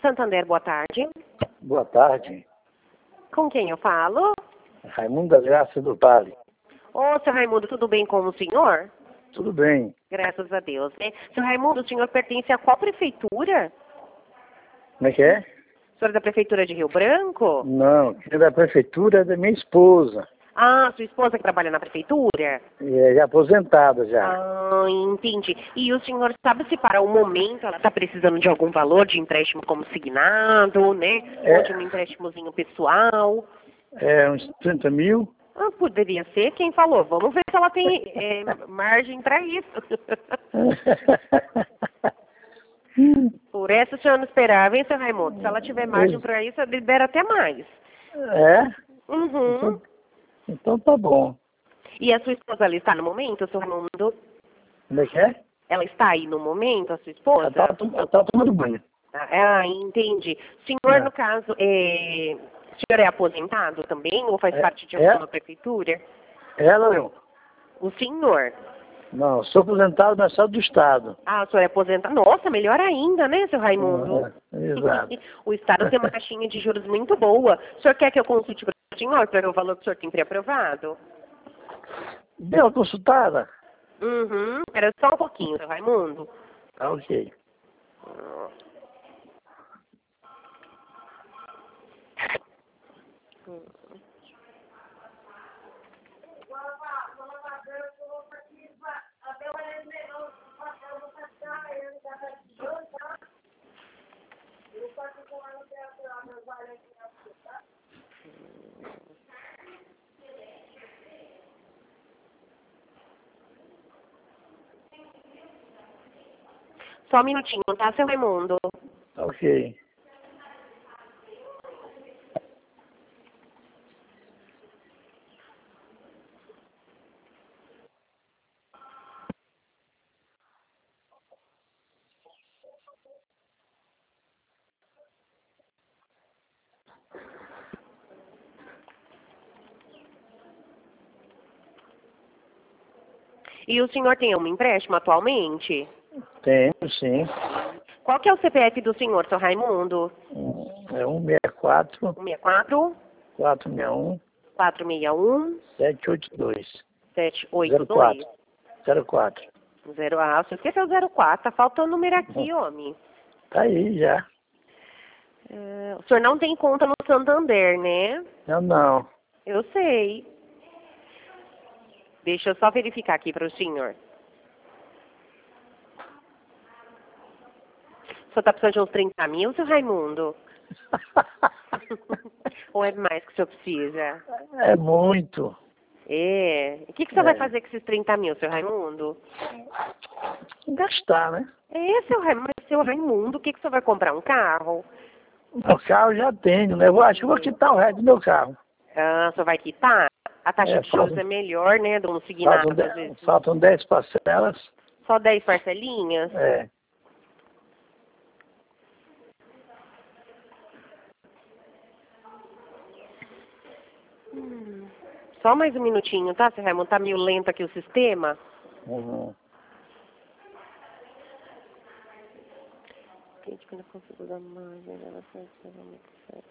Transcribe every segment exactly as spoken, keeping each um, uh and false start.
Santander, boa tarde. Boa tarde. Com quem eu falo? Raimundo das Graças do Vale. Ô, seu Raimundo, tudo bem com o senhor? Tudo bem. Graças a Deus, né? Seu Raimundo, o senhor pertence a qual prefeitura? Como é que é? O senhor é da prefeitura de Rio Branco? Não, quem é da prefeitura é da minha esposa. Ah, sua esposa que trabalha na prefeitura? É já aposentada já. Ah, entendi. E o senhor sabe se para o momento ela está precisando de algum valor de empréstimo como signado, né? É. Ou de um empréstimozinho pessoal? É uns trinta mil. Ah, poderia ser quem falou. Vamos ver se ela tem é, margem para isso. Por essa o senhor não esperava, hein, seu Raimundo? Se ela tiver margem para isso, ela libera até mais. É? Uhum. Então, então tá bom. E a sua esposa, ela está no momento, seu Raimundo? Como é que é? Ela está aí no momento, a sua esposa? Ela tá, ela tá tomando banho. Ah, entendi. O senhor, É. no caso, é... o senhor é aposentado também ou faz É, parte de é. alguma prefeitura? Ela não. O senhor? Não, sou aposentado na sala do Estado. Ah, o senhor é aposentado. Nossa, melhor ainda, né, seu Raimundo? É, exato. O Estado tem uma taxinha de juros muito boa. O senhor quer que eu consulte para o senhor para ver o valor que o senhor tem pré-aprovado? Deu uma consultada? Uhum. Era só um pouquinho, seu Raimundo. Tá ok. Só um minutinho, tá, seu Raimundo? Tá ok. E o senhor tem um empréstimo atualmente? Tenho, sim. Qual que é o C P F do senhor, seu Raimundo? É um seis quatro, um seis quatro, quatro seis um, quatro seis um, sete oito dois. sete oito Zero dois. quatro. Zero quatro. Zero, ah, você esqueceu o zero quatro, tá faltando o número aqui, homem. Tá aí já. É, o senhor não tem conta no Santander, né? Não, não. Eu sei. Deixa eu só verificar aqui para o senhor. O senhor tá precisando de uns trinta mil, seu Raimundo? Ou é mais que o senhor precisa? É muito. É. O que, que o senhor É. vai fazer com esses trinta mil, seu Raimundo? Gastar, né? É, seu Raimundo, seu Raimundo, o que, que o senhor vai comprar? Um carro? O carro eu já tenho, né? Eu vou- acho que eu vou quitar o resto do meu carro. Ah, o senhor vai quitar? A taxa É, de juros faltam, é melhor, né, de um faltam, signado, às dez, vezes. faltam dez parcelas. Só dez parcelinhas? É. Hum. Só mais um minutinho, tá, seu Raimundo? Tá meio lento aqui o sistema. Uhum. Gente, quando eu consigo dar mais, ela faz muito certo.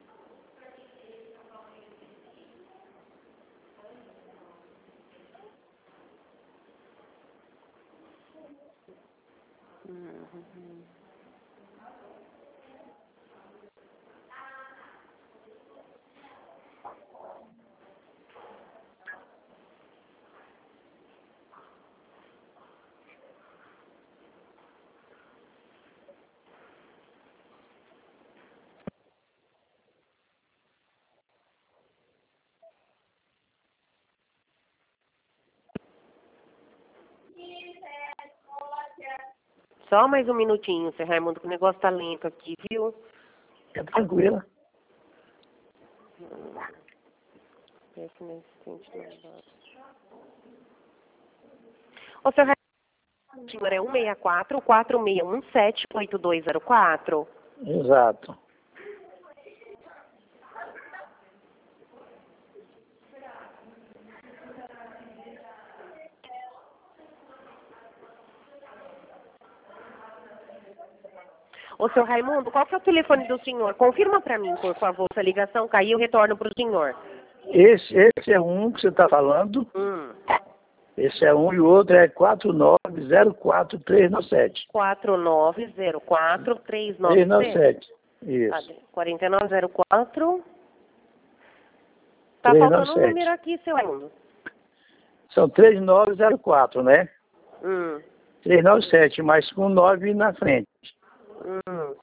Uhum. Só mais um minutinho, seu Raimundo, que o negócio tá lento aqui, viu? Fica tranquila. Esse meu assistente não dá. Ô, seu Raimundo, o senhor é um seis quatro, quatro seis um sete, oito dois zero quatro? Exato. Ô, Ô, seu Raimundo, qual que é o telefone do senhor? Confirma para mim, por favor. Se a ligação cair, eu retorno para o senhor. Esse, esse é um que você está falando. Hum. Esse é um e o outro é quatro nove zero quatro três nove sete. quatro nove zero quatro três nove três nove sete. sete. Isso. quatro nove zero quatro. Tá três nove faltando um sete. número aqui, seu Raimundo. São três nove zero quatro, né? Hum. três nove sete, mas com nove na frente. Hum.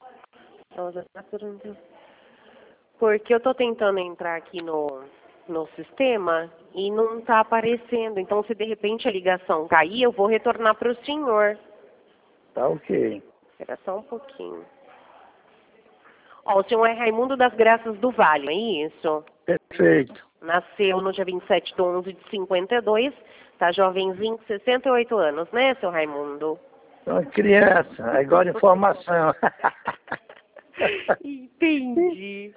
Porque eu tô tentando entrar aqui no, no sistema e não tá aparecendo. Então, se de repente a ligação cair, eu vou retornar para o senhor. Tá ok. Espera só um pouquinho. Ó, o senhor é Raimundo das Graças do Vale, é isso? Perfeito. Nasceu no dia vinte e sete de onze de cinquenta e dois, tá jovenzinho, sessenta e oito anos, né, seu Raimundo? Uma criança, agora informação. Entendi.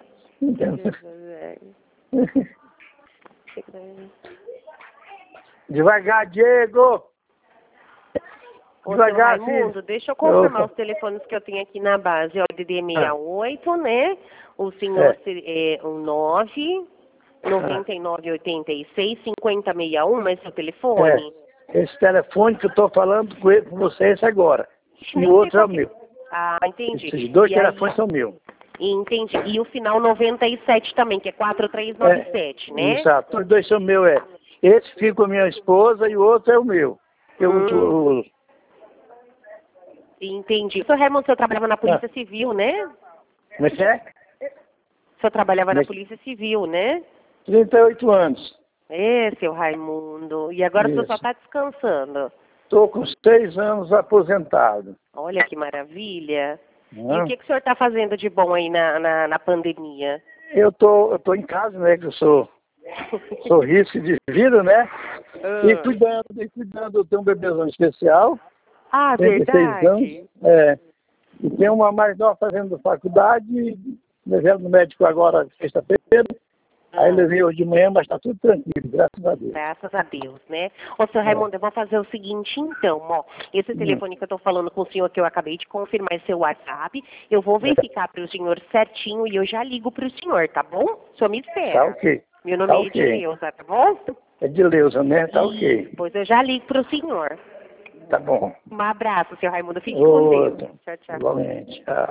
Devagar, Diego! Ô, Devagar, seu Raimundo, filho. deixa eu confirmar Opa. os telefones que eu tenho aqui na base. Ó, D D sessenta e oito, né? O senhor é, o nove nove nove oito seis cinco zero seis um, esse é o telefone? É. Esse telefone que eu estou falando com, ele, com vocês agora. E Nem o outro sei é o qual que- meu. Ah, entendi. Esses dois E aí- telefones são meus. Entendi. E o final noventa e sete também, que é quatro três nove sete, né? Exato. Os dois são meus, é. Esse fica com a minha esposa e o outro é o meu. Eu, Hum. o- Entendi. O senhor Raimundo, o senhor trabalhava na Polícia Ah. Civil, né? Como é que é? O senhor trabalhava na Mas- Polícia Civil, né? trinta e oito anos. É, seu Raimundo. E agora o senhor só Isso. está descansando. Estou com seis anos aposentado. Olha que maravilha. E Né? o que, que o senhor está fazendo de bom aí na, na, na pandemia? Eu tô, eu tô em casa, né? Que eu sou, sou risco de vida, né? E Ah. cuidando, e cuidando. Eu tenho um bebezão especial. Ah, Tem dezesseis verdade? anos. É. E tem uma mais nova fazendo faculdade. Levei ela no médico agora, sexta-feira. Aí levei hoje de manhã, mas está tudo tranquilo, graças a Deus. Graças a Deus, né? Ô, seu Raimundo, eu vou fazer o seguinte, então, ó. Esse Hum. telefone que eu tô falando com o senhor, que eu acabei de confirmar, é seu WhatsApp. Eu vou verificar para o senhor certinho e eu já ligo para o senhor, tá bom? O senhor me espera. Tá ok. Meu nome Tá é ok. Edileuza, tá bom? É de Leusa, né? Tá ok. Pois eu já ligo para o senhor. Tá bom. Um abraço, seu Raimundo. Fique com Deus. Outro. Tchau, tchau. Igualmente. Tchau.